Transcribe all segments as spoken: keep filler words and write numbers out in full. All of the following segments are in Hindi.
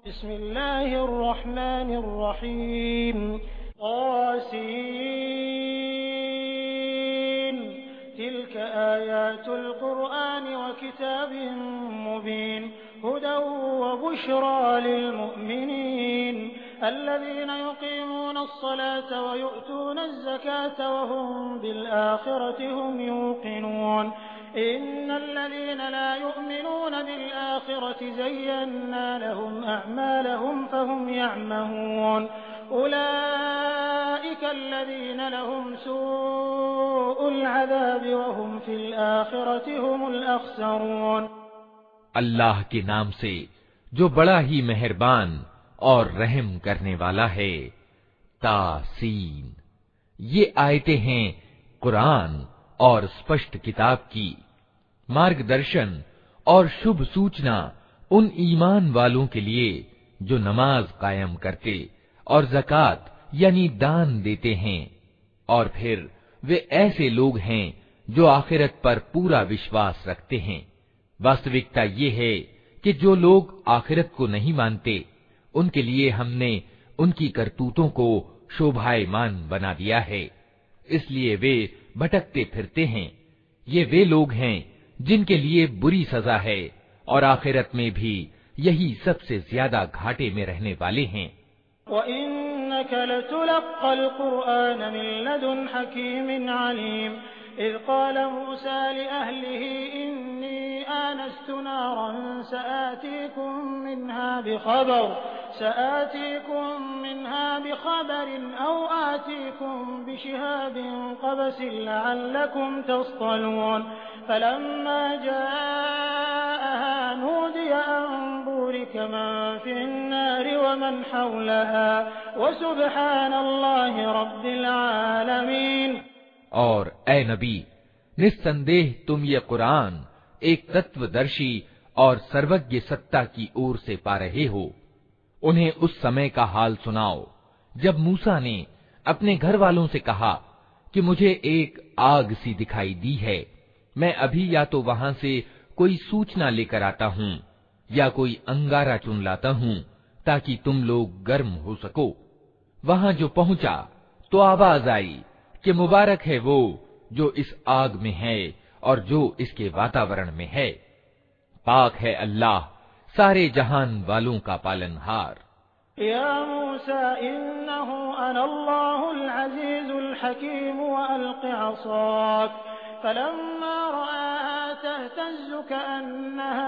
बिस्मिल्लाहिर्रहमानिर्रहीम क़ासिम तिल्क आयातुल क़ुरआन व किताबिम मुबीन हुदन व बुश्रा लिल मुअमिनीन अल्लज़ीना युक़ीमूनस्सलात व यु'तूनज़्ज़कात व हुम बिल आखिरति हुम यूक़िनून इन्नल्लज़ीन ला यु'मिनून बिल आखिरति ज़य्यन्ना लहुम अअमालहुम फहुम यअमहून उलाइका अल्लज़ीन लहुम सूउल अज़ाबि व हुम फिल आखिरति हुमुल अख़्सरून। अल्लाह के नाम से जो बड़ा ही मेहरबान और रहम करने वाला है। तासीन, ये आयतें हैं कुरान और स्पष्ट किताब की, मार्गदर्शन और शुभ सूचना उन ईमान वालों के लिए जो नमाज कायम करते और ज़कात यानी दान देते हैं, और फिर वे ऐसे लोग हैं जो आखिरत पर पूरा विश्वास रखते हैं। वास्तविकता ये है कि जो लोग आखिरत को नहीं मानते, उनके लिए हमने उनकी करतूतों को शोभायमान बना दिया है, इसलिए वे भटकते फिरते हैं। ये वे लोग हैं जिनके लिए बुरी सजा है और आखिरत में भी यही सबसे ज्यादा घाटे में रहने वाले हैं। व इन्नका लतुलक़्क़ल क़ुरआन मिन लदुन हकीमिन अलीम इज़ क़ाल मूसा लिअहलिही इन्नी आनस्तु नारन सआतीकुम मिन्हा बिख़बर सआतीकुम मिन्हा बिख़बरिन औ आतीकुम बिशिहाबिन क़बसिन लअल्लकुम तस्तलून फलम्मा जाअहा नूदिय अन बुरिक मन फिन्नार व मन हौलहा व सुब्हानल्लाहि रब्बिल आलमीन। और ए नबी, निस्संदेह तुम ये कुरान एक तत्वदर्शी और सर्वज्ञ सत्ता की ओर से पा रहे हो। उन्हें उस समय का हाल सुनाओ जब मूसा ने अपने घर वालों से कहा कि मुझे एक आग सी दिखाई दी है, मैं अभी या तो वहां से कोई सूचना लेकर आता हूँ या कोई अंगारा चुन लाता हूँ ताकि तुम लोग गर्म हो सको। वहां जो पहुंचा तो आवाज आई कि मुबारक है वो जो इस आग में है और जो इसके वातावरण में है। पाक है अल्लाह सारे जहान वालों का पालनहार। या मूसा इन्नहु अनल्लाहुल अज़ीज़ुल हकीम व अलक़ि असाक फलम्मा रआहा तहतज़्ज़ु कअन्नहा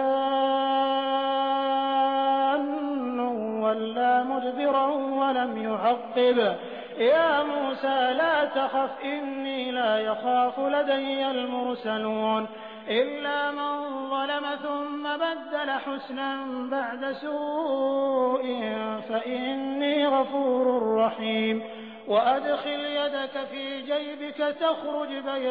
जान्नुन वल्ला मुदबिरन व लम युअक़्क़िब या मूसा ला तख़फ़ इन्नी ला यख़ाफ़ु लदय्यल मुरसलून इल्ला मन ज़लम थुम्मा बद्दल हुस्नन बअद सूइन फ़इन्नी गफ़ूरुर रहीम व अदख़िल यदक फ़ी जयबिक तख़रुज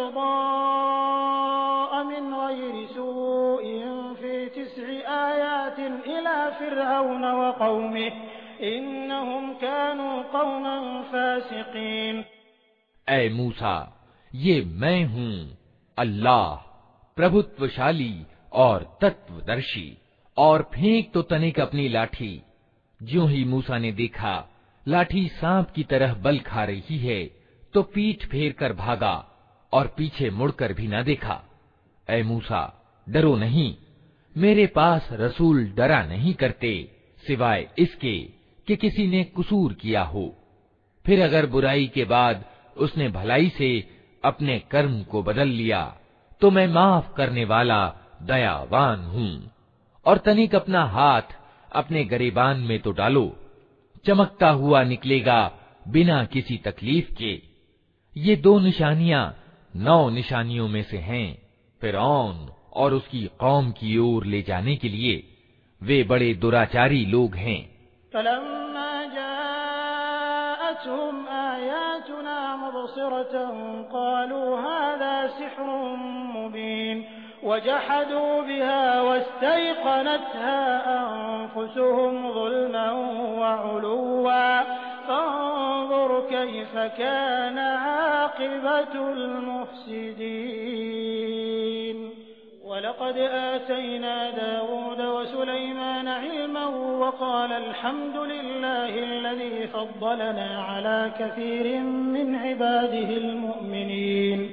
बैज़ाअ मिन ग़यरि सूइन फ़ी तिस्'i आयातिन इला फ़िरऔन व क़ौमिहि इन्नहुम कानू क़ौमन फ़ासिक़ीन। ऐ मूसा, ये मैं हूँ अल्लाह, प्रभुत्वशाली और तत्वदर्शी। और फेंक तो तनिक अपनी लाठी। ज्यों ही मूसा ने देखा लाठी सांप की तरह बल खा रही है, तो पीठ फेर कर भागा और पीछे मुड़कर भी न देखा। ऐ मूसा, डरो नहीं, मेरे पास रसूल डरा नहीं करते सिवाय इसके कि किसी ने कसूर किया हो। फिर अगर बुराई के बाद उसने भलाई से अपने कर्म को बदल लिया तो मैं माफ करने वाला दयावान हूँ। और तनिक अपना हाथ अपने गरेबान में तो डालो, चमकता हुआ निकलेगा बिना किसी तकलीफ के। ये दो निशानियां नौ निशानियों में से हैं फिरौन और उसकी कौम की ओर ले जाने के लिए। वे बड़े दुराचारी लोग हैं। फलम्मा जाअतहुम आयातुना मुबसिरतन क़ालू हाज़ा सिह्रुन मुबीन वजहदू बिहा वस्तयक़नतहा अन्फुसुहुम ज़ुल्मन व उलुव्वा फ़न्ज़ुर कैफ़ कान आक़िबतुल मुफ़्सिदीन। वलक़द आतैना दाऊद व सुलैमान इल्मन व क़ाल अल्हम्दुलिल्लाहिल्लज़ी फ़द्दलना अला कसीरिन मिन इबादिहिल मुमिनीन।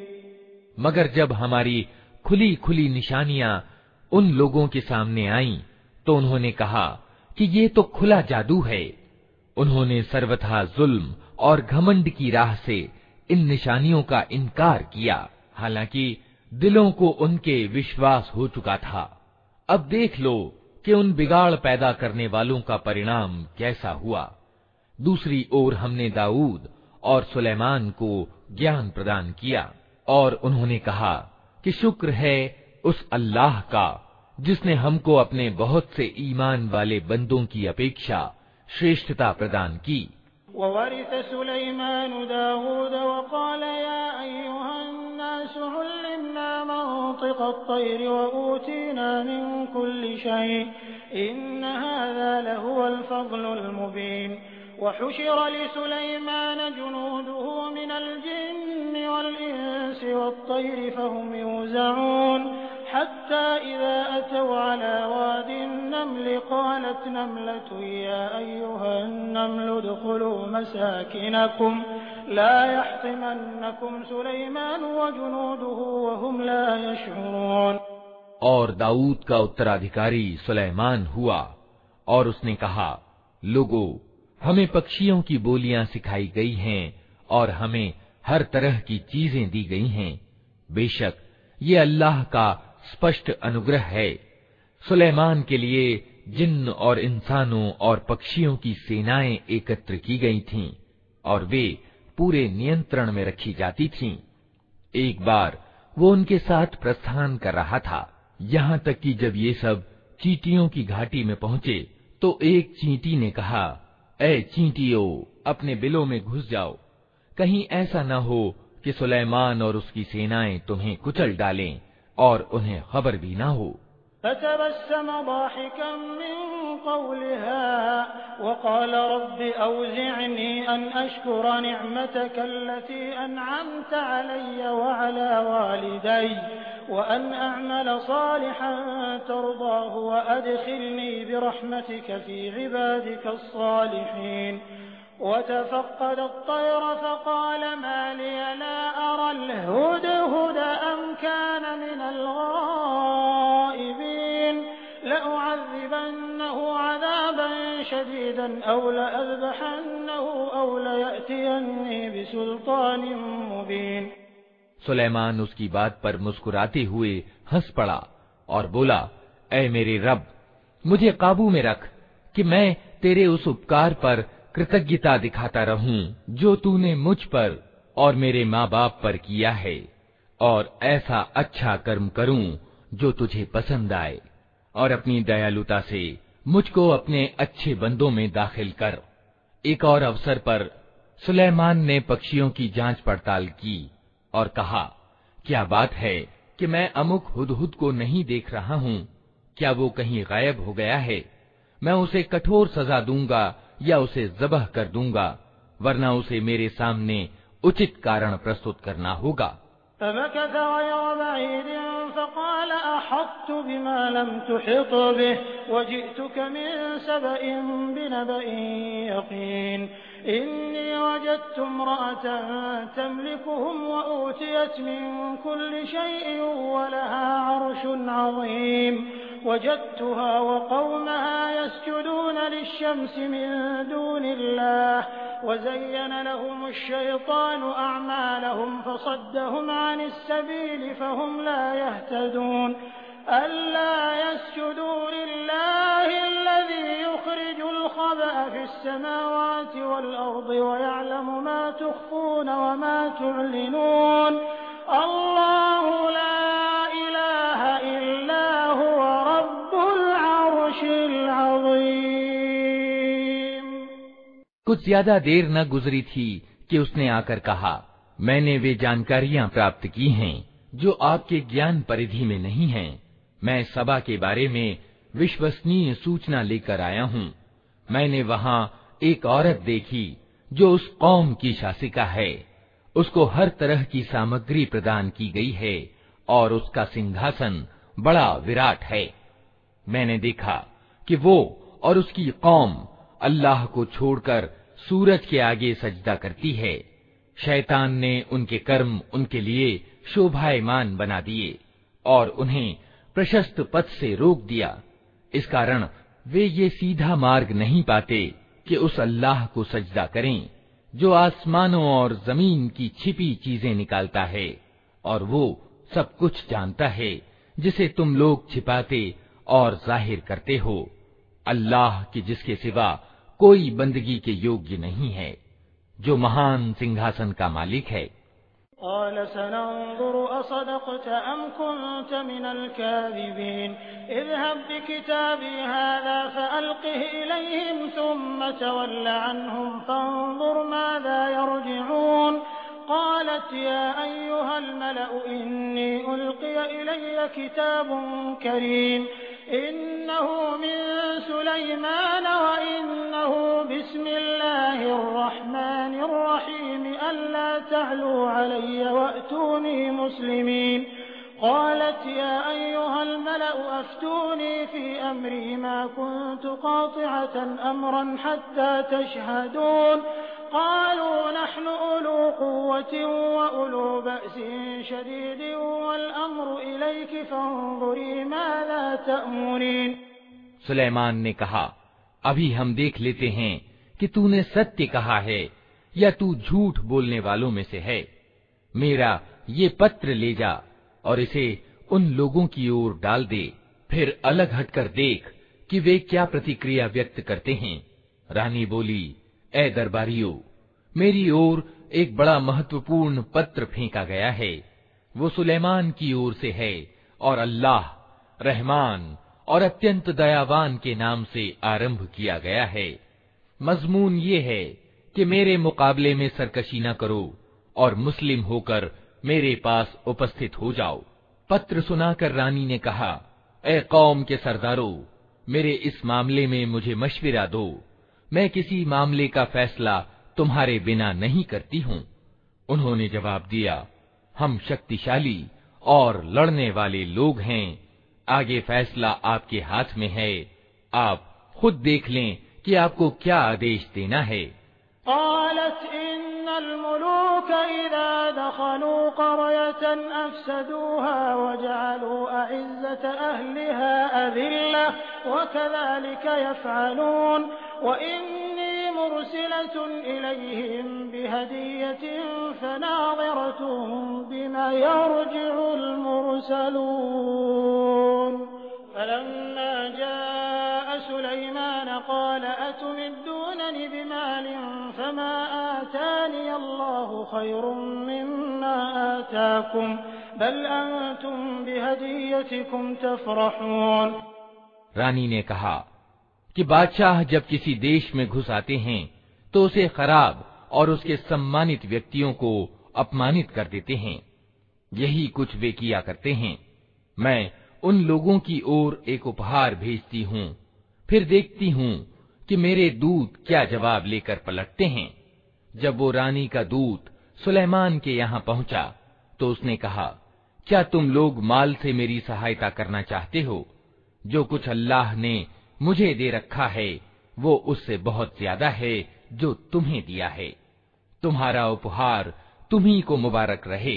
मगर जब हमारी खुली खुली निशानियां उन लोगों के सामने आईं तो उन्होंने कहा कि ये तो खुला जादू है। उन्होंने सर्वथा जुल्म और घमंड की राह से इन निशानियों का इनकार किया, हालांकि दिलों को उनके विश्वास हो चुका था। अब देख लो कि उन बिगाड़ पैदा करने वालों का परिणाम कैसा हुआ। दूसरी ओर हमने दाऊद और सुलेमान को ज्ञान प्रदान किया और उन्होंने कहा कि शुक्र है उस अल्लाह का जिसने हमको अपने बहुत से ईमान वाले बंदों की अपेक्षा श्रेष्ठता प्रदान की। ववरिस सुलैमान दाऊद व क़ाल या अय्युहन्नास उल्लिमना मंतिक़ अत्तैर व ऊतीना मिन कुल्लि शै इन्न हाज़ा लहुवल फ़ज़्लुल मुबीन। वहुशिर लिसुलैमान जुनूदुहु मिनल जिन्नि वल इंसि वत्तैर फ़हुम यूज़ऊन हत्ता इज़ा अतव अला वादिन नम्ल क़ालत नम्लतुन या अय्युहन नम्लु उद्ख़ुलू मसाकिनकुम ला यहतिमन्नकुम सुलैमान व जुनूदुहु व हुम ला यशऊरून। और दाऊद का उत्तराधिकारी सुलेमान हुआ और उसने कहा, लोगों, हमें पक्षियों की बोलियां सिखाई गई हैं और हमें हर तरह की चीजें दी गई हैं। बेशक ये अल्लाह का स्पष्ट अनुग्रह है। सुलेमान के लिए जिन्न और इंसानों और पक्षियों की सेनाएं एकत्र की गई थीं और वे पूरे नियंत्रण में रखी जाती थीं। एक बार वो उनके साथ प्रस्थान कर रहा था, यहाँ तक कि जब ये सब चींटियों की घाटी में पहुंचे तो एक चींटी ने कहा, ऐ चींटियों, अपने बिलों में घुस जाओ, कहीं ऐसा न हो कि सुलेमान और उसकी सेनाएं तुम्हें कुचल डालें और उन्हें खबर भी न हो। फतबस्सम दाहिकन मिन क़ौलिहा व क़ाल रब्बि औज़ि'नी अन अश्कुरा नि'मतक अल्लती अन'अमत अलय्या व अला वालिदैया व अन अअमल सालिहन तर्दाहु व अदखिलनी बिरहमतिक फी इबादिक अस्सालिहीन। वतफ़क़्क़द अत्तैर फ़क़ाल मा लिय ला अरल हुदहुद अम कान मिनल गाइबीन लउअज़्ज़िबन्नहु अज़ाबन शदीदन औ लअज़बहन्नहु औ लयअतियन्नी बिसुल्तानिन मुबीन। सुलेमान उसकी बात पर मुस्कुराते हुए हंस पड़ा और बोला, ऐ मेरे रब, मुझे काबू में रख कि मैं तेरे उस उपकार पर कृतज्ञता दिखाता रहूं जो तूने मुझ पर और मेरे माँ बाप पर किया है, और ऐसा अच्छा कर्म करूं जो तुझे पसंद आए, और अपनी दयालुता से मुझको अपने अच्छे बंदों में दाखिल कर। एक और अवसर पर सुलेमान ने पक्षियों की जांच पड़ताल की और कहा, क्या बात है कि मैं अमुक हुदहुद को नहीं देख रहा हूँ, क्या वो कहीं गायब हो गया है? मैं उसे कठोर सजा दूंगा या उसे ज़बह कर दूंगा, वरना उसे मेरे सामने उचित कारण प्रस्तुत करना होगा। फमकथ गैर बईदिन फ़क़ाल अहत्तु बिमा लम तुहित बिहि वजि'तुक मिन सबइन बिनबइन यक़ीन। इन्नी वजदतु इम्रअतन तमलिकुहुम व ऊतियत मिन कुल्लि शैइन व लहा अर्शुन अज़ीम। वजदतुहा व क़ौमहा यस्जुदून लिश्शम्सि मिन दूनिल्लाह वज़य्यन लहुमुश शैतानु अअमालहुम फसद्दहुम अनिस सबील फहुम ला यहतदून। अल्ला यस्जुदू लिल्लाहि अल्लज़ी युख़रिजुल ख़बअ फ़िस समावाति वल अर्दि व यअलमु मा तुख़फ़ून व मा तु'लिनून। अल्लाहु ला इलाहा इल्ला हुव रब्बुल अर्शिल अज़ीम। कुछ ज्यादा देर न गुजरी थी कि उसने आकर कहा, मैंने वे जानकारियां प्राप्त की हैं जो आपके ज्ञान परिधि में नहीं हैं। मैं सबा के बारे में विश्वसनीय सूचना लेकर आया हूँ। मैंने वहाँ एक औरत देखी जो उस कौम की शासिका है। उसको हर तरह की सामग्री प्रदान की गई है और उसका सिंहासन बड़ा विराट है। मैंने देखा कि वो और उसकी कौम अल्लाह को छोड़कर सूरज के आगे सजदा करती है। शैतान ने उनके कर्म उनके लिए शोभायमान बना दिए और उन्हें प्रशस्त पथ से रोक दिया। इस कारण वे ये सीधा मार्ग नहीं पाते कि उस अल्लाह को सजदा करें जो आसमानों और जमीन की छिपी चीजें निकालता है, और वो सब कुछ जानता है जिसे तुम लोग छिपाते और जाहिर करते हो। अल्लाह की जिसके सिवा कोई बंदगी के योग्य नहीं है, जो महान सिंहासन का मालिक है। क़ालत या अय्युहल मलअ इन्नी उल्क़िया इलय्या किताबुन करीम इन्नहु मिन सुलैमान व इन्नहु बिस्मिल्लाहिर रहमानिर रहीम अल्ला तअलू अलय्या वअतूनी मुस्लिमीन। क़ालत या अय्युहल मलअ अफ्तूनी फ़ी अम्री मा कुन्तु क़ातिअतन अम्रन हत्ता तशहदून। क़ालू नहनु उलू क़ुव्वतिन व उलू बअसिन शदीदिन वल अम्रु इलैकि फ़न्ज़ुरी माज़ा तअमुरीन। सुलेमान ने कहा, अभी हम देख लेते हैं कि तूने सत्य कहा है या तू झूठ बोलने वालों में से है। मेरा ये पत्र ले जा और इसे उन लोगों की ओर डाल दे, फिर अलग हटकर देख कि वे क्या प्रतिक्रिया व्यक्त करते हैं। रानी बोली, ए दरबारियों, मेरी ओर एक बड़ा महत्वपूर्ण पत्र फेंका गया है। वो सुलेमान की ओर से है और अल्लाह रहमान और अत्यंत दयावान के नाम से आरंभ किया गया है। मजमून ये है कि मेरे मुकाबले में सरकशी न करो और मुस्लिम होकर मेरे पास उपस्थित हो जाओ। पत्र सुनाकर रानी ने कहा, ए कौम के सरदारों, मेरे इस मामले में मुझे मशविरा दो। मैं किसी मामले का फैसला तुम्हारे बिना नहीं करती हूँ। उन्होंने जवाब दिया, हम शक्तिशाली और लड़ने वाले लोग हैं। आगे फैसला आपके हाथ में है। आप खुद देख लें कि आपको क्या आदेश देना है। क़ालत इन्नल मुलूक इज़ा दख़लू क़रयतन अफ़सदूहा व जअलू अइज़्ज़त अहलिहा अज़िल्ला व कज़ालिक यफ़अलून व इन्नी मुरसिलतुन इलैहिम बिहदिय्यतिन फनाज़िरतुन बिमा यरजिउल मुरसलून। फलम्मा जाअ सुलैमान क़ाल अतुमिद्दूननि बिमालिन फमा आतानी अल्लाहु खैरुम मिम्मा आताकुम बल अंतुम बिहदिय्यतिकुम तफ़रहून। रानी ने कहा कि बादशाह जब किसी देश में घुस आते हैं तो उसे खराब और उसके सम्मानित व्यक्तियों को अपमानित कर देते हैं। यही कुछ वे किया करते हैं। मैं उन लोगों की ओर एक उपहार भेजती हूँ, फिर देखती हूँ कि मेरे दूत क्या जवाब लेकर पलटते हैं। जब वो रानी का दूत सुलेमान के यहाँ पहुंचा तो उसने कहा, क्या तुम लोग माल से मेरी सहायता करना चाहते हो? जो कुछ अल्लाह ने मुझे दे रखा है वो उससे बहुत ज्यादा है जो तुम्हें दिया है। तुम्हारा उपहार तुम्ही को मुबारक रहे।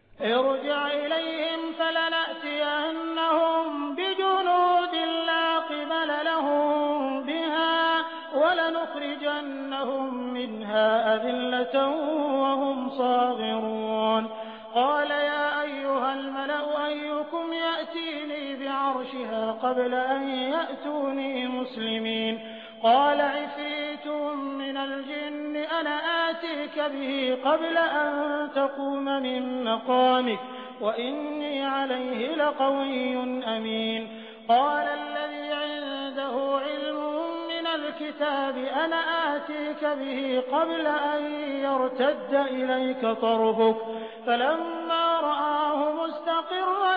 قال يا أيها الملأ أيكم يأتيني بعرشها قبل أن يأتوني مسلمين قال عفريت من الجن أنا آتيك به قبل أن تقوم من مقامك وإني عليه لقوي أمين قال الذي عنده علم من الكتاب أنا آتيك به قبل أن يرتد إليك طرفك فلما رآه مستقرا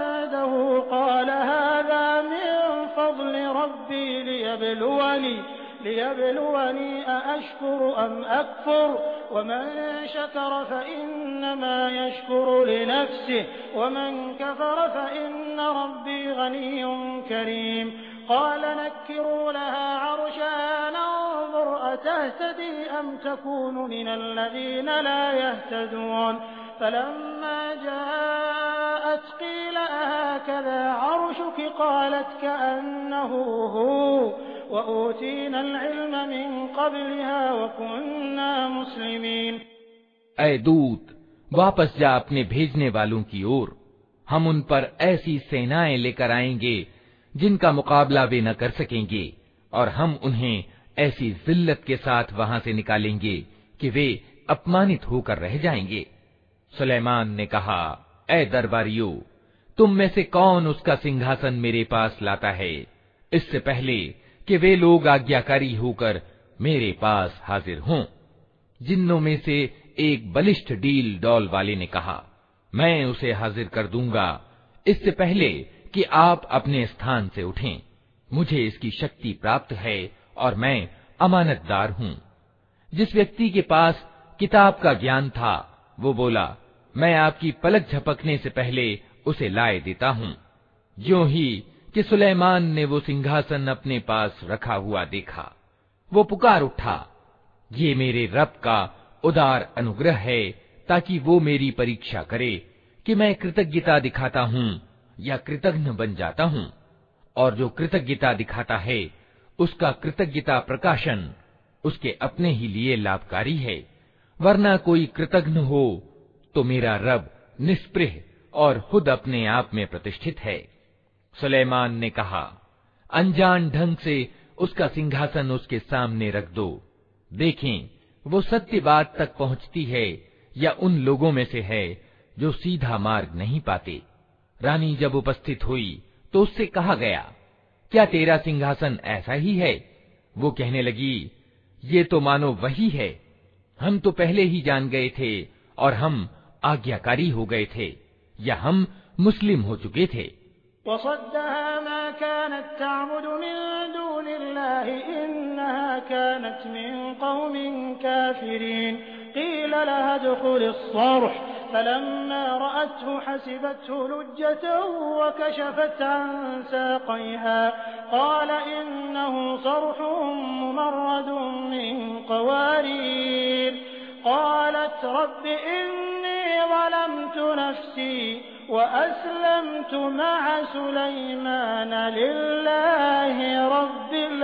عنده قال هذا من فضل ربي ليبلوني लियब्लुवनी अअश्कुरु अम अकफुर वमन शकर फइन्नमा यशकुरु लिनफ्सिहि वमन कफर फइन्न रब्बी गनिय्युन करीम। क़ाल नक्किरू लहा अर्शहा नंज़ुर अतहतदी अम तकूनु मिनल्लज़ीन ला यहतदून। फलम्मा जाअत क़ील अहाकज़ा अर्शुकी क़ालत कअन्नहु हू वऊतीना अल-इल्म मिन क़ब्लिहा वकुन्ना मुस्लिमीन। ऐ दूत, वापस जा अपने भेजने वालों की ओर। हम उन पर ऐसी सेनाएं लेकर आएंगे जिनका मुकाबला वे न कर सकेंगे, और हम उन्हें ऐसी जिल्लत के साथ वहां से निकालेंगे कि वे अपमानित होकर रह जाएंगे। सुलेमान ने कहा, ऐ दरबारियों, तुम में से कौन उसका सिंहासन मेरे पास लाता है, इससे पहले कि वे लोग आज्ञाकारी होकर मेरे पास हाजिर हों। जिन्नों में से एक बलिष्ठ डील डौल वाले ने कहा, मैं उसे हाजिर कर दूंगा इससे पहले कि आप अपने स्थान से उठें। मुझे इसकी शक्ति प्राप्त है और मैं अमानतदार हूँ। जिस व्यक्ति के पास किताब का ज्ञान था वो बोला, मैं आपकी पलक झपकने से पहले उसे लाए देता हूँ। ज्यों ही कि सुलेमान ने वो सिंहासन अपने पास रखा हुआ देखा, वो पुकार उठा, ये मेरे रब का उदार अनुग्रह है, ताकि वो मेरी परीक्षा करे कि मैं कृतज्ञता दिखाता हूँ या कृतघ्न बन जाता हूँ। और जो कृतज्ञता दिखाता है उसका कृतज्ञता प्रकाशन उसके अपने ही लिए लाभकारी है, वरना कोई कृतघ्न हो तो मेरा रब निष्पृह और खुद अपने आप में प्रतिष्ठित है। सुलेमान ने कहा, अनजान ढंग से उसका सिंहासन उसके सामने रख दो, देखें वो सत्य बात तक पहुंचती है या उन लोगों में से है जो सीधा मार्ग नहीं पाते। रानी जब उपस्थित हुई तो उससे कहा गया, क्या तेरा सिंहासन ऐसा ही है? वो कहने लगी, ये तो मानो वही है। हम तो पहले ही जान गए थे और हम आज्ञाकारी हो गए थे या हम मुस्लिम हो चुके थे। वसद्दहा मा कानत तअबुदु मिन दूनिल्लाहि इन्नहा कानत मिन क़ौमिन काफ़िरीन। क़ील लहा उद्ख़ुलिस सर्ह फलम्मा रअतहु हसिबतहु लुज्जतन वकशफत अन साक़यहा क़ाल इन्नहु सर्हुन मुमर्रदुन मिन क़वारीर। क़ालत रब्बि इन्नी ज़लमतु नफ़्सी वअस्लमतु मअ सुलैमान लिल्लाहि रब्बिल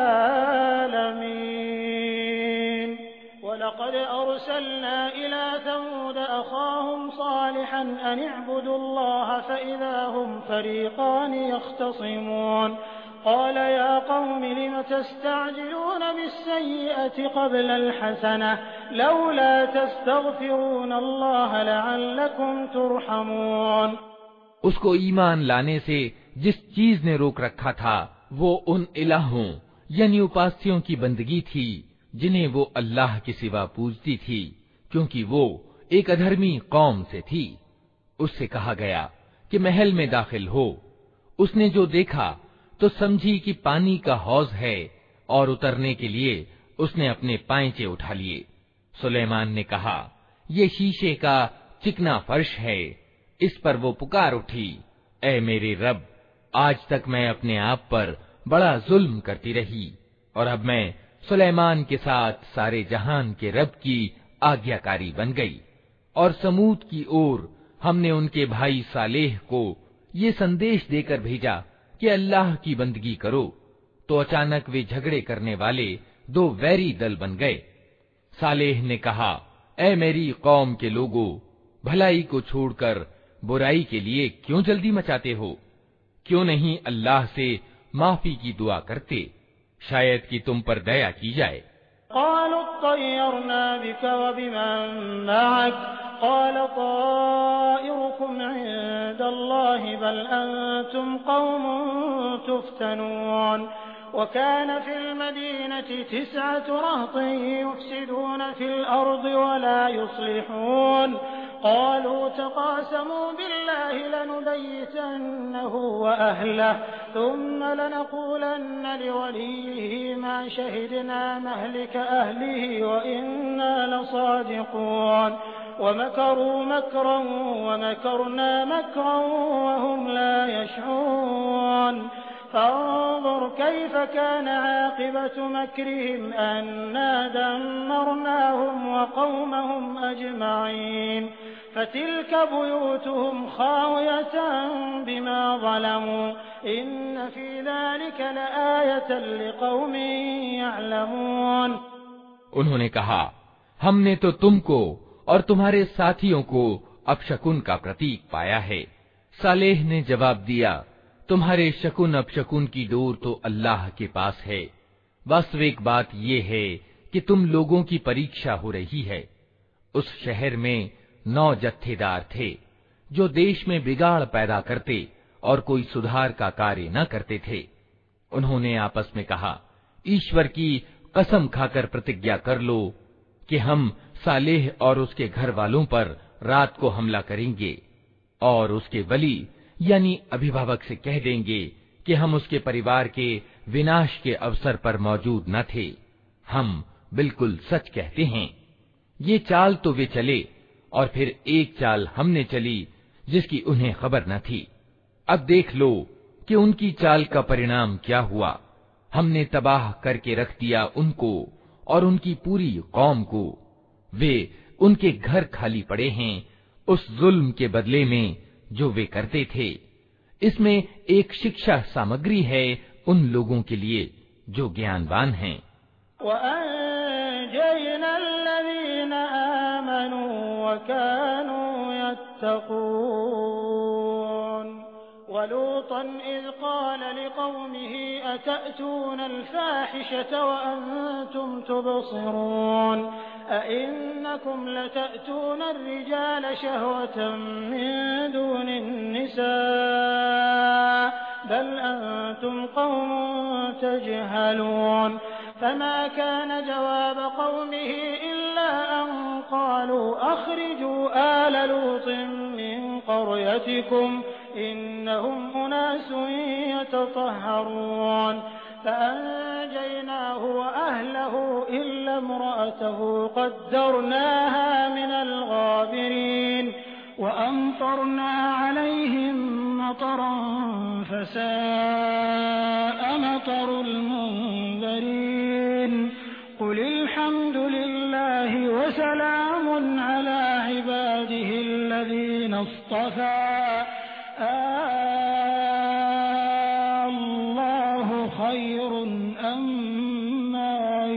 आलमीन। वलक़द अर्सलना इला समूद अख़ाहुम सालिहन अन इअ्बुदुल्लाह फ़इज़ा हुम फ़रीक़ान यख़्तसिमून। क़ाल या क़ौमि लिम तस्तअजिलून बिस्सय्यिअति क़ब्लल हसनह लौला तस्तग़फ़िरून अल्लाह लअल्लकुम तुरहमून। उसको ईमान लाने से जिस चीज ने रोक रखा था वो उन इलाहों यानी उपास्यों की बंदगी थी जिन्हें वो अल्लाह के सिवा पूजती थी, क्योंकि वो एक अधर्मी कौम से थी। उससे कहा गया कि महल में दाखिल हो। उसने जो देखा तो समझी कि पानी का हौज है और उतरने के लिए उसने अपने पांचे उठा लिए। सुलेमान ने कहा, ये शीशे का चिकना फर्श है। इस पर वो पुकार उठी, ऐ मेरे रब, आज तक मैं अपने आप पर बड़ा जुल्म करती रही और अब मैं सुलेमान के साथ सारे जहान के रब की आज्ञाकारी बन गई। और समूद की ओर हमने उनके भाई सालेह को ये संदेश देकर भेजा कि अल्लाह की बंदगी करो, तो अचानक वे झगड़े करने वाले दो वैरी दल बन गए। सालेह ने कहा, ऐ मेरी कौम के लोगों, भलाई को छोड़कर बुराई के लिए क्यों जल्दी मचाते हो? क्यों नहीं अल्लाह से माफी की दुआ करते, शायद कि तुम पर दया की जाए। क़ालू अत्तयरना बिका व बिमन मअक क़ाल ताइरुकुम इंदल्लाहि बल अंतुम क़ौमुन तुफ्तनून। वकान फिल मदीनति तिस्अतु रहतिन युफ़्सिदून फिल अर्दि वला युस्लिहून क़ालू तक़ासमू बिल्लाहि लनुबय्यितन्नहु व अहलहु थुम्मा लनक़ूलन्न लिवलिय्यिहि मा शहिदना महलिक अहलिहि व इन्ना लसादिक़ून वमकरू मकरन वमकरना मकरन वहुम ला यशऊन फंज़ुर कैफ़ कान आक़िबतु मकरिहिम अन्ना दम्मरनाहुम वक़ौमहुम अजमईन फतिल्क बुयूतुहुम ख़ावियतन बिमा ज़लमू इन्न फ़ी ज़ालिक लआयतन लिक़ौमिन यअलमून। उन्होंने कहा, हमने तो तुमको और तुम्हारे साथियों को अपशकुन का प्रतीक पाया है। सालेह ने जवाब दिया, तुम्हारे शकुन अपशकुन की डोर तो अल्लाह के पास है। वास्तविक बात ये है कि तुम लोगों की परीक्षा हो रही है। उस शहर में नौ जत्थेदार थे जो देश में बिगाड़ पैदा करते और कोई सुधार का कार्य न करते थे। उन्होंने आपस में कहा, ईश्वर की कसम खाकर प्रतिज्ञा कर लो कि हम सालेह और उसके घर वालों पर रात को हमला करेंगे और उसके वली यानी अभिभावक से कह देंगे कि हम उसके परिवार के विनाश के अवसर पर मौजूद न थे। हम बिल्कुल सच कहते हैं। ये चाल तो वे चले और फिर एक चाल हमने चली जिसकी उन्हें खबर न थी। अब देख लो कि उनकी चाल का परिणाम क्या हुआ। हमने तबाह करके रख दिया उनको और उनकी पूरी कौम को। वे उनके घर खाली पड़े हैं उस जुल्म के बदले में जो वे करते थे। इसमें एक शिक्षा सामग्री है उन लोगों के लिए जो ज्ञानवान हैं। वलूतन इज़ क़ाल लिक़ौमिही अतअतूनल फ़ाहिशत वअन्तुम तुबसिरून अइन्नकुम लतअतूनर रिजाल शहवतन मिन दूनिन निसा बल अंतुम क़ौमुन तजहलून फमा कान जवाब क़ौमिही इल्ला अन क़ालू अख़रिजू आल लूतिन मिन क़रयतिकुम इन्नहुम उनासुन यतطهرون فأنجيناه وأهله إلا امرأته قدرناها من الغابرين وأمطرنا عليهم مطرا فساء مطر المنذرين قل الحمد لله وسلام على عباده الذين اصطفى अल्लाह खैरुन अम्मा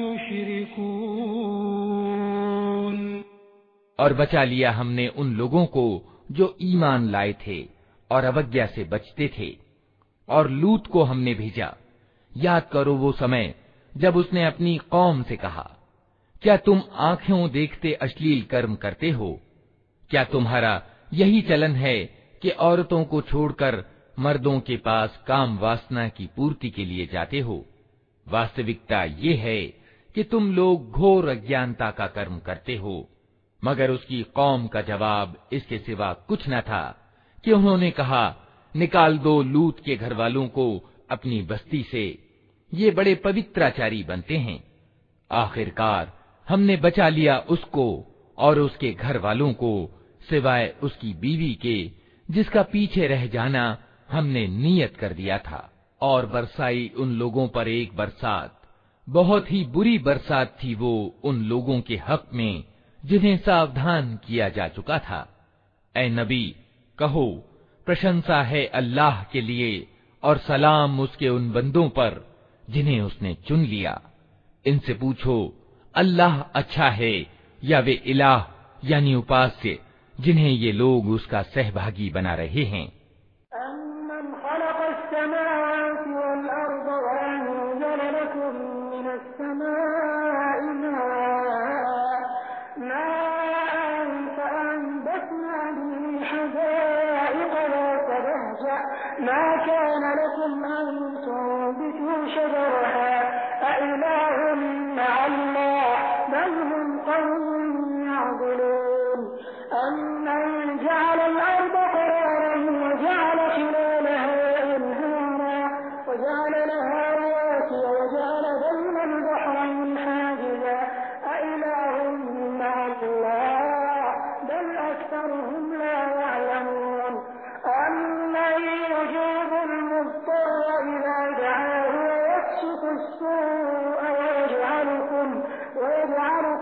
युश्रिकून। और बचा लिया हमने उन लोगों को जो ईमान लाए थे और अवज्ञा से बचते थे। और लूत को हमने भेजा। याद करो वो समय जब उसने अपनी कौम से कहा, क्या तुम आंखों देखते अश्लील कर्म करते हो? क्या तुम्हारा यही चलन है कि औरतों को छोड़कर मर्दों के पास काम वासना की पूर्ति के लिए जाते हो? वास्तविकता ये है कि तुम लोग घोर अज्ञानता का कर्म करते हो। मगर उसकी कौम का जवाब इसके सिवा कुछ न था कि उन्होंने कहा, निकाल दो लूत के घर वालों को अपनी बस्ती से, ये बड़े पवित्राचारी बनते हैं। आखिरकार हमने बचा लिया उसको और उसके घर वालों को सिवाय उसकी बीवी के जिसका पीछे रह जाना हमने नियत कर दिया था। और बरसाई उन लोगों पर एक बरसात, बहुत ही बुरी बरसात थी वो उन लोगों के हक में जिन्हें सावधान किया जा चुका था। ऐ नबी कहो, प्रशंसा है अल्लाह के लिए और सलाम उसके उन बंदों पर जिन्हें उसने चुन लिया। इनसे पूछो, अल्लाह अच्छा है या वे इलाह यानी उपास्य जिन्हें ये लोग उसका सहभागी बना रहे हैं। أَمَّنْ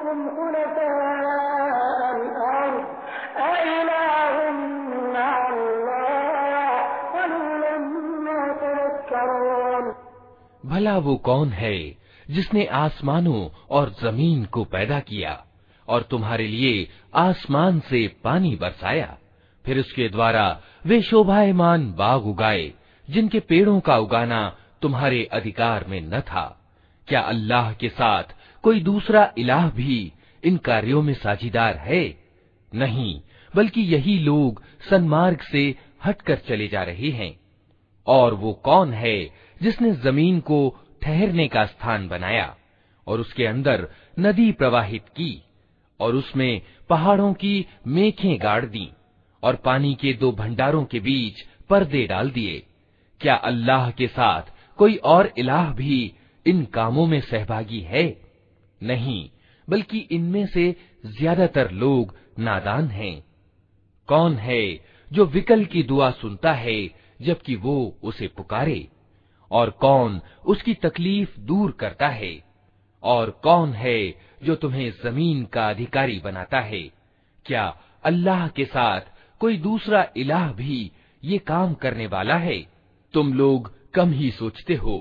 भला वो कौन है जिसने आसमानों और जमीन को पैदा किया और तुम्हारे लिए आसमान से पानी बरसाया, फिर उसके द्वारा वे शोभायमान बाग उगाए जिनके पेड़ों का उगाना तुम्हारे अधिकार में न था। क्या अल्लाह के साथ कोई दूसरा इलाह भी इन कार्यों में साझीदार है? नहीं, बल्कि यही लोग सन्मार्ग से हटकर चले जा रहे हैं। और वो कौन है जिसने जमीन को ठहरने का स्थान बनाया और उसके अंदर नदी प्रवाहित की और उसमें पहाड़ों की मेखें गाड़ दी और पानी के दो भंडारों के बीच पर्दे डाल दिए? क्या अल्लाह के साथ कोई और इलाह भी इन कामों में सहभागी है? नहीं, बल्कि इनमें से ज्यादातर लोग नादान हैं। कौन है जो विकल की दुआ सुनता है जबकि वो उसे पुकारे? और कौन उसकी तकलीफ दूर करता है? और कौन है जो तुम्हें जमीन का अधिकारी बनाता है? क्या अल्लाह के साथ कोई दूसरा इलाह भी ये काम करने वाला है? तुम लोग कम ही सोचते हो।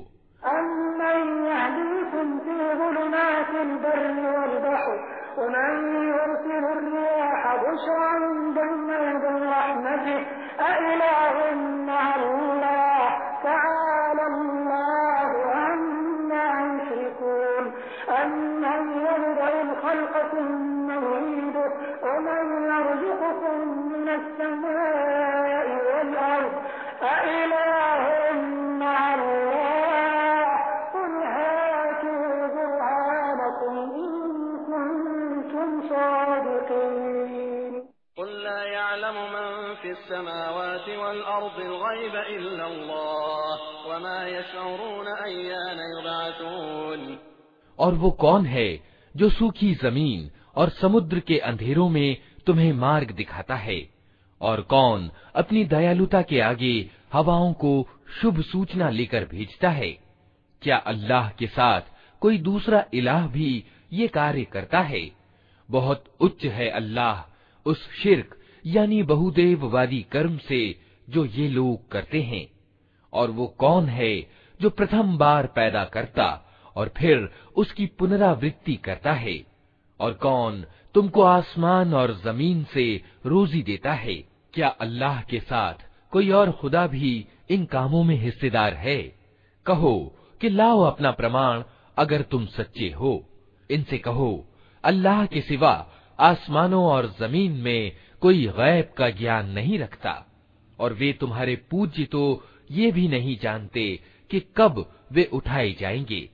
और वो कौन है जो सूखी जमीन और समुद्र के अंधेरों में तुम्हें मार्ग दिखाता है? और कौन अपनी दयालुता के आगे हवाओं को शुभ सूचना लेकर भेजता है? क्या अल्लाह के साथ कोई दूसरा इलाह भी ये कार्य करता है? बहुत उच्च है अल्लाह उस शिर्क यानी बहुदेववादी कर्म से जो ये लोग करते हैं। और वो कौन है जो प्रथम बार पैदा करता और फिर उसकी पुनरावृत्ति करता है? और कौन तुमको आसमान और जमीन से रोजी देता है? क्या अल्लाह के साथ कोई और खुदा भी इन कामों में हिस्सेदार है? कहो कि लाओ अपना प्रमाण अगर तुम सच्चे हो। इनसे कहो, अल्लाह के सिवा आसमानों और जमीन में कोई गैब का ज्ञान नहीं रखता और वे तुम्हारे पूज्य तो ये भी नहीं जानते कि कब वे उठाए जाएंगे।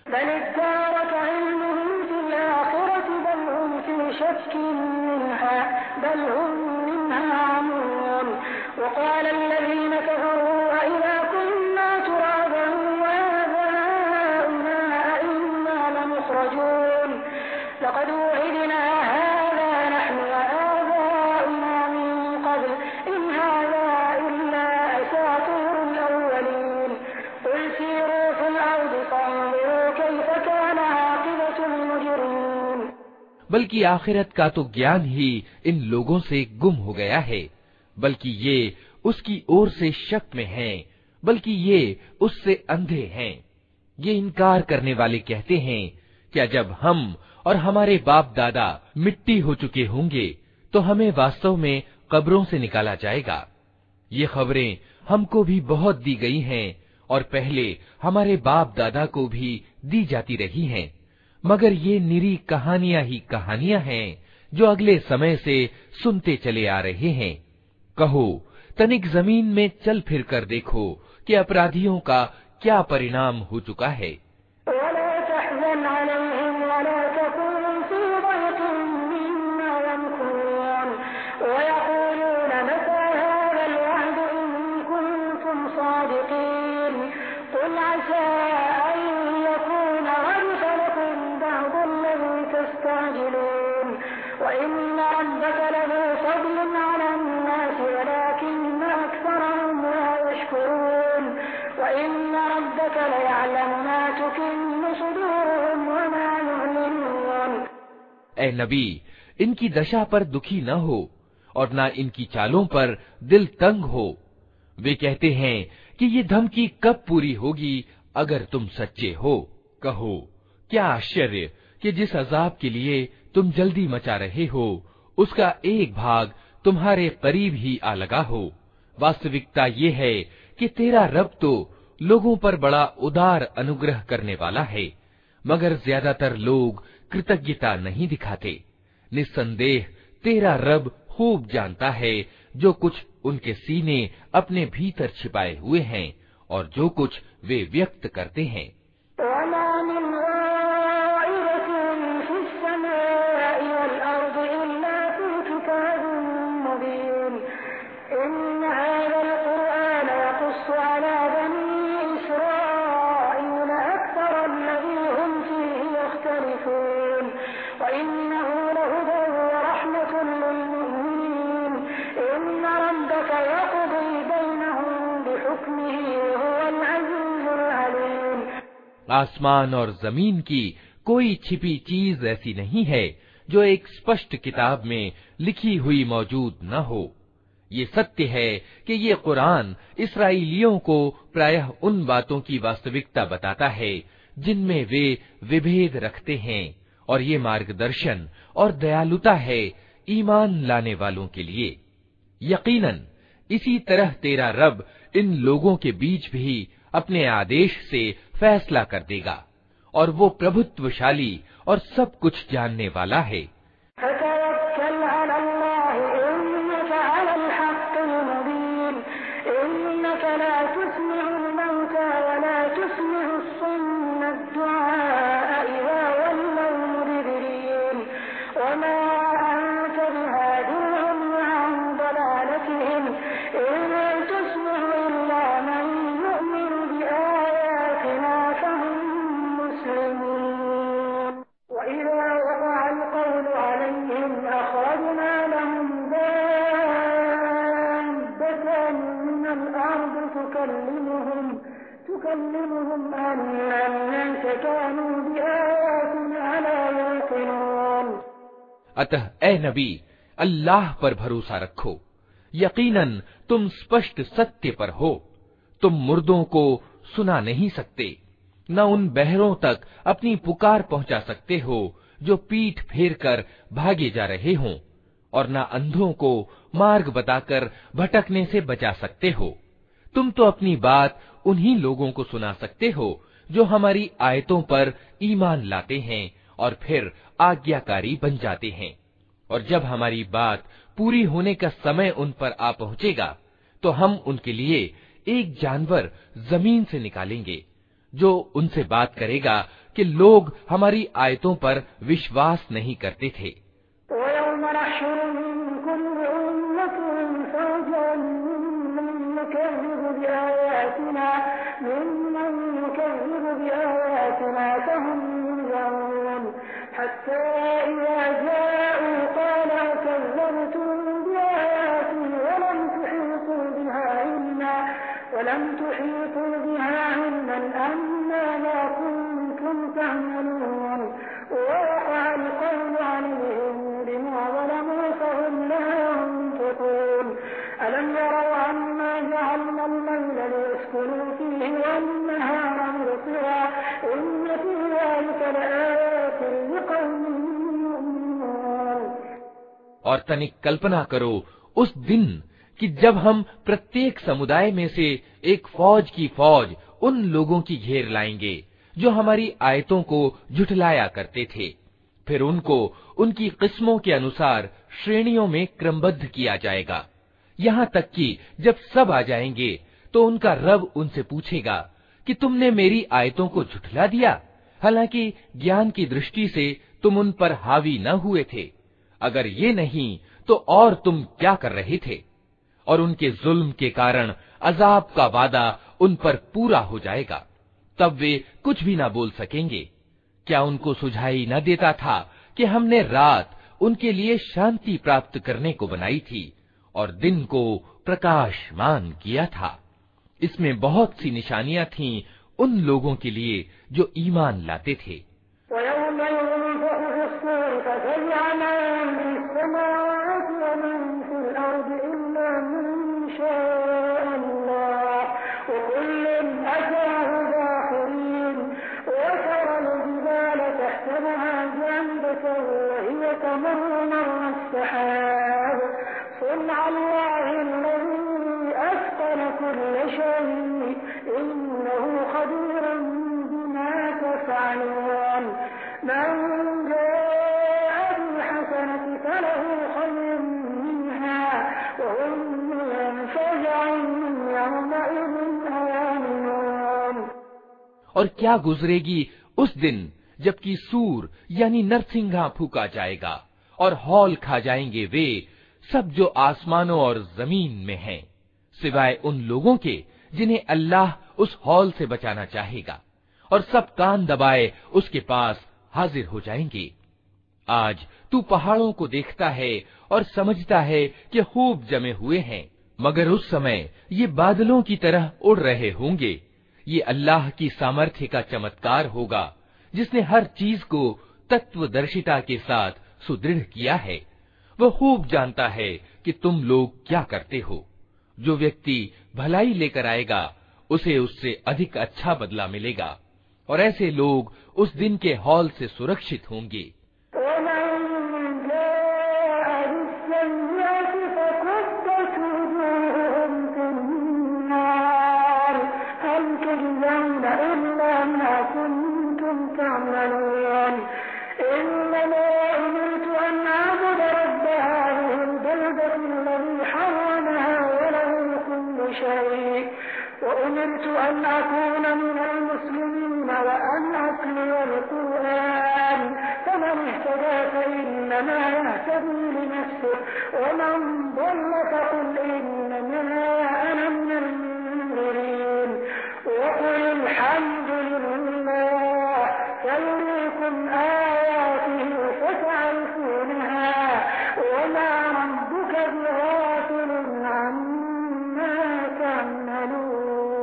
बल्कि आखिरत का तो ज्ञान ही इन लोगों से गुम हो गया है, बल्कि ये उसकी ओर से शक में हैं, बल्कि ये उससे अंधे हैं। ये इनकार करने वाले कहते हैं, क्या जब हम और हमारे बाप दादा मिट्टी हो चुके होंगे तो हमें वास्तव में कब्रों से निकाला जाएगा? ये खबरें हमको भी बहुत दी गई हैं और पहले हमारे बाप दादा को भी दी जाती रही हैं, मगर ये निरी कहानियां ही कहानियां हैं जो अगले समय से सुनते चले आ रहे हैं। कहो, तनिक जमीन में चल फिर कर देखो कि अपराधियों का क्या परिणाम हो चुका है। وإن ربك ليعلم ما تكن صدورهم وما ए नबी, इनकी दशा पर दुखी न हो और न इनकी चालों पर दिल तंग हो। वे कहते हैं कि ये धमकी कब पूरी होगी अगर तुम सच्चे हो। कहो, क्या आश्चर्य कि जिस अजाब के लिए तुम जल्दी मचा रहे हो उसका एक भाग तुम्हारे करीब ही आ लगा हो। वास्तविकता ये है कि तेरा रब तो लोगों पर बड़ा उदार अनुग्रह करने वाला है, मगर ज्यादातर लोग कृतज्ञता नहीं दिखाते। निस्संदेह तेरा रब खूब जानता है जो कुछ उनके सीने अपने भीतर छिपाए हुए हैं और जो कुछ वे व्यक्त करते हैं। आसमान और जमीन की कोई छिपी चीज ऐसी नहीं है जो एक स्पष्ट किताब में लिखी हुई मौजूद न हो। ये सत्य है कि ये कुरान इस्राएलियों को प्रायः उन बातों की वास्तविकता बताता है जिनमें वे विभेद रखते हैं, और ये मार्गदर्शन और दयालुता है ईमान लाने वालों के लिए। यकीनन इसी तरह तेरा रब इन लोगों के बीच भी अपने आदेश से फैसला कर देगा, और वो प्रभुत्वशाली और सब कुछ जानने वाला है। अतः ए नबी, अल्लाह पर भरोसा रखो। यकीनन तुम स्पष्ट सत्य पर हो। तुम मुर्दों को सुना नहीं सकते, न उन बहरों तक अपनी पुकार पहुंचा सकते हो जो पीठ फेर कर भागे जा रहे हों, और न अंधों को मार्ग बताकर भटकने से बचा सकते हो। तुम तो अपनी बात उन्हीं लोगों को सुना सकते हो जो हमारी आयतों पर ईमान लाते हैं और फिर आज्ञाकारी बन जाते हैं। और जब हमारी बात पूरी होने का समय उन पर आ पहुंचेगा तो हम उनके लिए एक जानवर जमीन से निकालेंगे जो उनसे बात करेगा कि लोग हमारी आयतों पर विश्वास नहीं करते थे। और तनिक कल्पना करो उस दिन कि जब हम प्रत्येक समुदाय में से एक फौज की फौज उन लोगों की घेर लाएंगे जो हमारी आयतों को झुठलाया करते थे। फिर उनको उनकी किस्मों के अनुसार श्रेणियों में क्रमबद्ध किया जाएगा, यहाँ तक कि जब सब आ जाएंगे तो उनका रब उनसे पूछेगा कि तुमने मेरी आयतों को झुठला दिया, हालांकि ज्ञान की दृष्टि से तुम उन पर हावी न हुए थे। अगर ये नहीं तो और तुम क्या कर रहे थे? और उनके जुल्म के कारण अजाब का वादा उन पर पूरा हो जाएगा, तब वे कुछ भी ना बोल सकेंगे। क्या उनको सुझाई न देता था कि हमने रात उनके लिए शांति प्राप्त करने को बनाई थी और दिन को प्रकाशमान किया था। इसमें बहुत सी निशानियां थीं उन लोगों के लिए जो ईमान लाते थे। كيف فجعل من في السماوات ومن في الأرض إلا من شاء الله وكل أتاه داخرين وترى الجبال تحسبها جامدة وهي تمر مر السحاب صنع الله الذي أتقن كل شيء إنه خبير بما تفعلون من جاء بالحسنة فله خير منها وهم من فزع يومئذ آمنون। और क्या गुजरेगी उस दिन जबकि सूर यानी नरसिंघा फूका जाएगा और हौल खा जाएंगे वे सब जो आसमानों और जमीन में हैं, सिवाय उन लोगों के जिन्हें अल्लाह उस हौल से बचाना चाहेगा, और सब कान दबाए उसके पास हाजिर हो जाएंगे। आज तू पहाड़ों को देखता है और समझता है कि खूब जमे हुए हैं, मगर उस समय ये बादलों की तरह उड़ रहे होंगे। ये अल्लाह की सामर्थ्य का चमत्कार होगा जिसने हर चीज को तत्वदर्शिता के साथ सुदृढ़ किया है। वह खूब जानता है कि तुम लोग क्या करते हो। जो व्यक्ति भलाई लेकर आएगा उसे उससे अधिक अच्छा बदला मिलेगा, और ऐसे लोग उस दिन के हौल से सुरक्षित होंगे। وأمرت أن أكون من المسلمين وأن أتلو القرآن فمن اهتدى فإنما يهتدي لنفسه ومن ضل فقل إنما أنا من المنذرين وقل الحمد لله سيريكم آياته فتعرفونها وما ربك بغافل عما تعملون।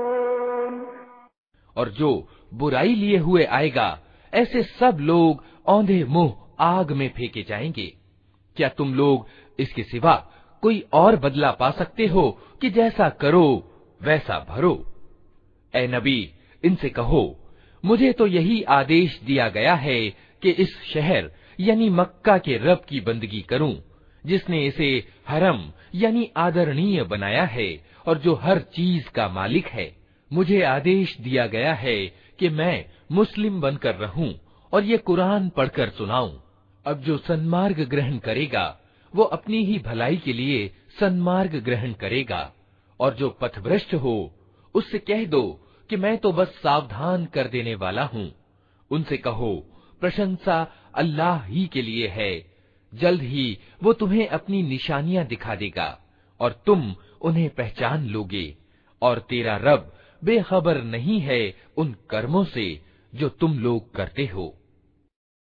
और जो बुराई लिए हुए आएगा ऐसे सब लोग औंधे मुंह आग में फेंके जाएंगे। क्या तुम लोग इसके सिवा कोई और बदला पा सकते हो कि जैसा करो वैसा भरो? ए नबी, इनसे कहो, मुझे तो यही आदेश दिया गया है कि इस शहर यानी मक्का के रब की बंदगी करूं, जिसने इसे हरम यानी आदरणीय बनाया है और जो हर चीज का मालिक है। मुझे आदेश दिया गया है कि मैं मुस्लिम बनकर रहूं और ये कुरान पढ़कर सुनाऊं। अब जो सन्मार्ग ग्रहण करेगा वो अपनी ही भलाई के लिए सन्मार्ग ग्रहण करेगा, और जो पथभ्रष्ट हो उससे कह दो कि मैं तो बस सावधान कर देने वाला हूँ। उनसे कहो, प्रशंसा अल्लाह ही के लिए है, जल्द ही वो तुम्हें अपनी निशानियां दिखा देगा और तुम उन्हें पहचान लोगे, और तेरा रब बेखबर नहीं है उन कर्मों से जो तुम लोग करते हो।